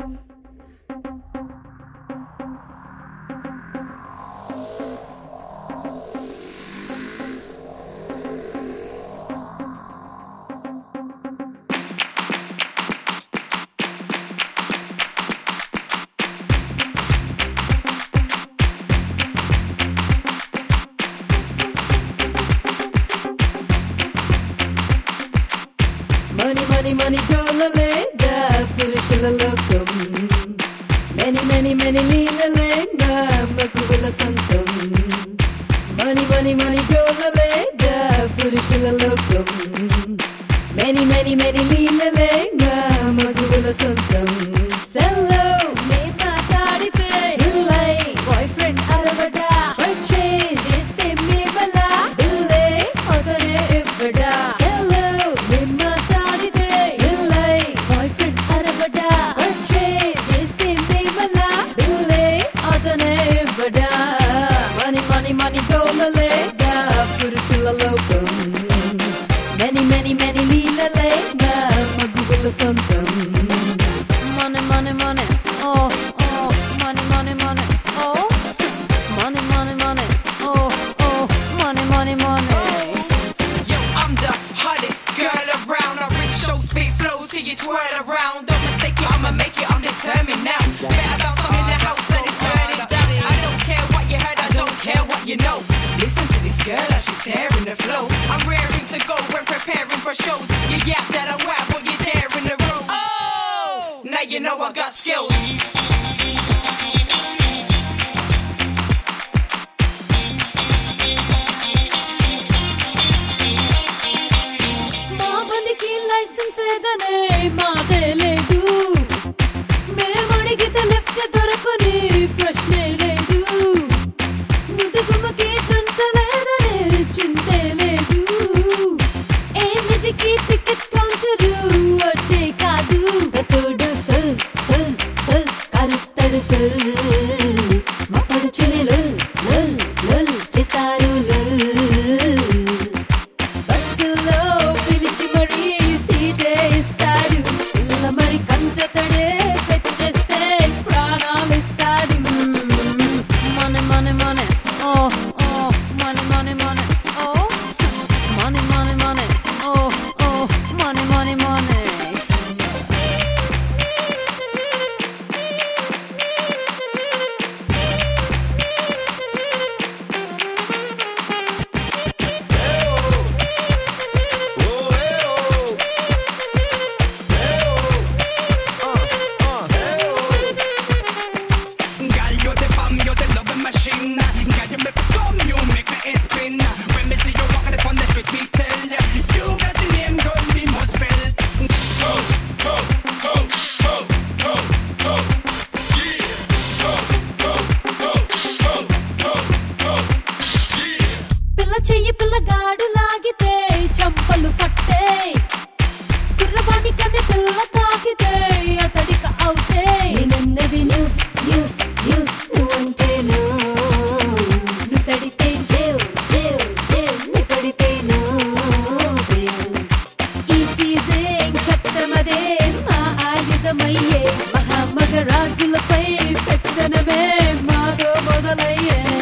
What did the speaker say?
Money, money, money, golale, పురుషుల లోకం. Many, many, many లీలలే మా మగువల సొంతం. Money, money, money, golale, పురుషుల లోకం. Many, many, many లీలలే మా మగువల సొంతం. Sello, నే మాట్లాడితే ఇల్లై, boyfriend అరవడా, purchase చేస్తే మేమలా, ఇల్లే అతనే ఇవ్వడా. Money, money, money, golale, పురుషుల లోకం. Many, many, many లీలలే మా మగువల సొంతం. Money, money, money, oh, oh, money, money, money, oh, money, money, money, oh, oh, money, money, money. Yo, I'm the hottest girl around. I reach show speed flow till you twirl around. Don't mistake it, I'ma make it, I'm determined now. Better bounce, I'm in the house and it's burning down. I don't care what you heard, I don't care what you know. Listen to this girl as she's tearing the flow. I'm raring to go when preparing for shows. You yap that I'm whack, but you're there in the room. Oh, now you know I got skills. మా బండికి licence ఏదనే మాటే లేదు. మేమడిగితే lift దొరకని ప్రశ్నే లేదు. ముదుగుమకి జంట లేదనే చింతే లేదు. ఏమిటికి టికెట్ కౌంటరు అట్టే కాదు. ప్రతోడు సల్ సల్ సల్ కరుస్తాడు సల్. మా పడుచుని లల్ లల్ లల్ చేస్తారు లల్. బస్సులో పిలిచి మరీ సీటే ఇస్తాడు. పిల్ల మరి కంట తడే పెట్టేస్తే ప్రాణాలు ఇస్తాడు. Money, money, money, oh, oh, money, money, money, oh, money, money, money, oh, oh, money, money, money. Girl, you the bomb, you the loving machine. Girl, you make me come, you make me spin. When me see you walking upon the street, me tell ya, you got the name, girl, me must spell. పిల్ల చెయ్యి పిల్లగాడు లాగితే చంపలు పట్టే. కుర్రవాణి కన్నె పిల్ల తాకితే అతడిక అవుతే. నేనన్నది న్యూస్ న్యూస్ న్యూస్ నువ్వంటే నో. నువ్వు తడితే జైల్ జైల్ జైల్ నువ్వు తడితే నో బెయిల్. ఈ చీజింగ్ చట్టమదే మా ఆయుధమయ్యే. మహామగరాజులపై పెత్తనమే మాదో మొదలయ్యే.